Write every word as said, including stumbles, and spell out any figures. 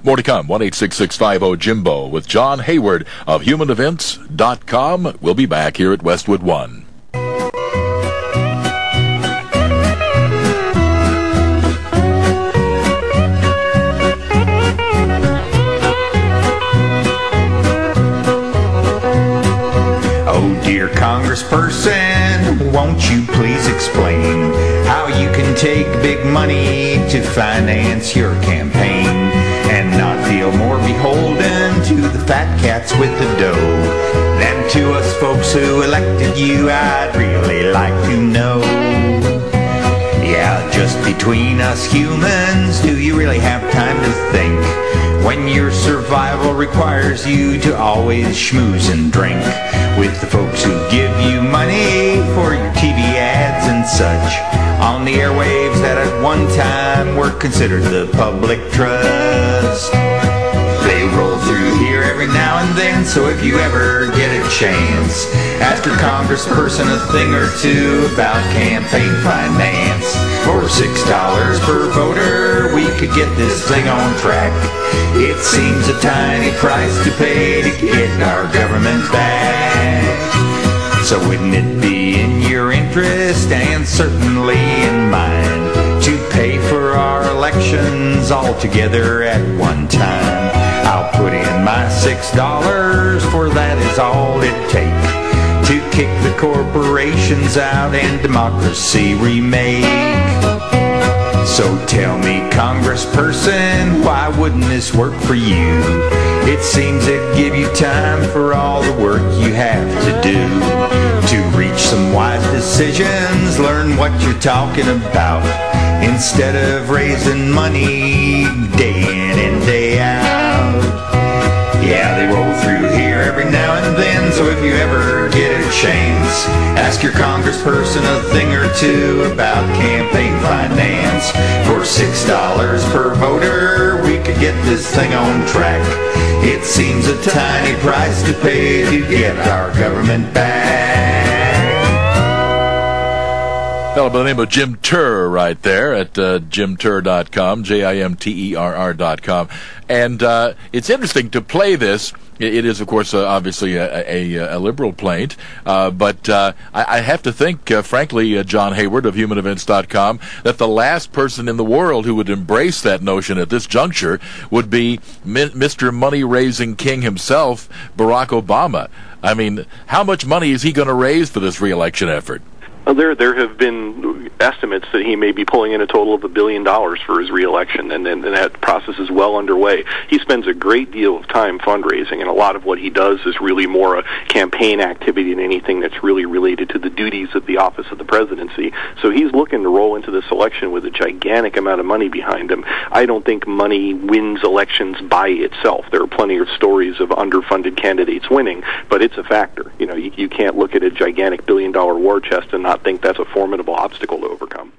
More to come. one eight six six five zero Jimbo with John Hayward of human events dot com. We'll be back here at Westwood One. Oh, dear Congressperson, won't you please explain how you can take big money to finance your campaign and not feel more beholden to the fat cats with the dough than to us folks who elected you? I'd really like to know. Yeah, just between us humans, do you really have time to think when your survival requires you to always schmooze and drink with the folks who give you money for your T V ads and such on the airwaves that at one time were considered the public trust? They roll through here every now and then, so if you ever get a chance, ask your congressperson a thing or two about campaign finance. For six dollars per voter, we could get this thing on track. It seems a tiny price to pay to get our government back. So wouldn't it be in your interest, and certainly in mine, to pay for our elections all together at one time? I'll put in my six dollars, for that is all it takes to kick the corporations out and democracy remake. So tell me, Congressperson, why wouldn't this work for you? It seems it'd give you time for all the work you have to do to reach some wise decisions, learn what you're talking about, instead of raising money day in and day out. Yeah, they roll through here every now and then, so if you ever get a chance, ask your congressperson a thing or two about campaign finance. For six dollars per voter, we could get this thing on track. It seems a tiny price to pay to get our government back. Fellow by the name of Jim Turr right there at uh, jim turr dot com, J I M T E R R dot com. And uh, it's interesting to play this. It is, of course, uh, obviously a, a, a liberal plaint, uh, but uh, I, I have to think, uh, frankly, uh, John Hayward of human events dot com, that the last person in the world who would embrace that notion at this juncture would be Mi- Mister Money-Raising King himself, Barack Obama. I mean, how much money is he going to raise for this re-election effort? Well, there there have been estimates that he may be pulling in a total of a billion dollars for his reelection, and, and, and that process is well underway. He spends a great deal of time fundraising, and a lot of what he does is really more a campaign activity than anything that's really related to the duties of the office of the presidency. So he's looking to roll into this election with a gigantic amount of money behind him. I don't think money wins elections by itself. There are plenty of stories of underfunded candidates winning, but it's a factor. You know, you, you can't look at a gigantic billion-dollar war chest and not think that's a formidable obstacle to overcome.